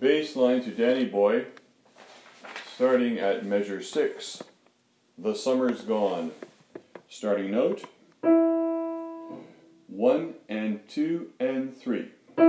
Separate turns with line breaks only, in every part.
bass line to Danny Boy, starting at measure 6. The Summer's Gone. Starting note, 1 and 2 and 3.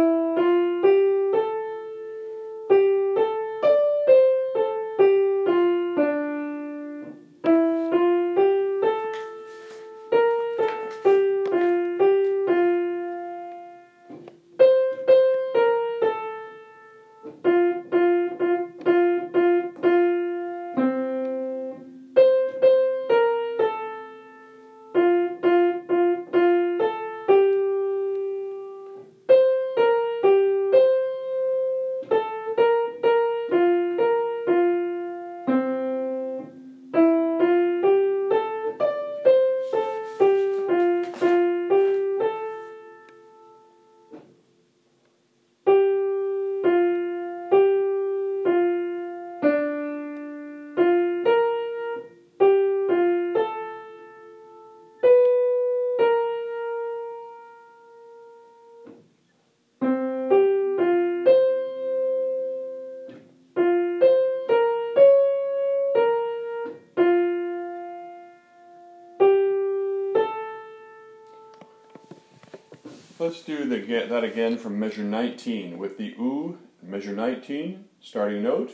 Let's do that again from measure 19 with the oo, measure 19, starting note,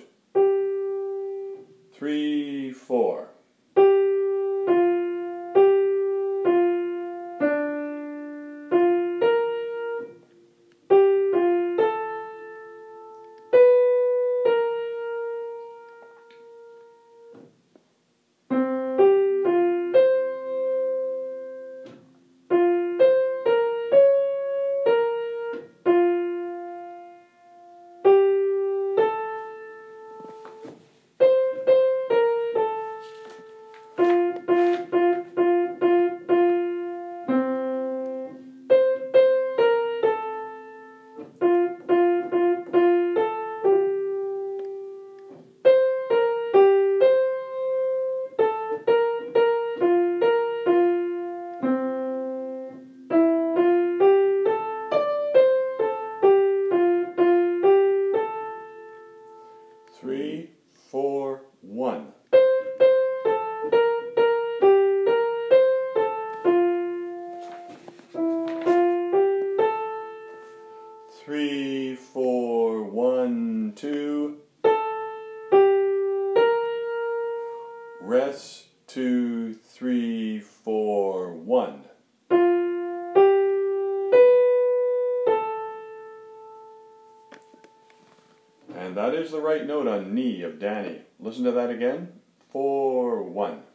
3, 4. Three, 4, 1. Three, 4, 1, 2. Rest, 2, 3, 4, 1. And that is the right note on knee of Danny. Listen to that again. 4, 1.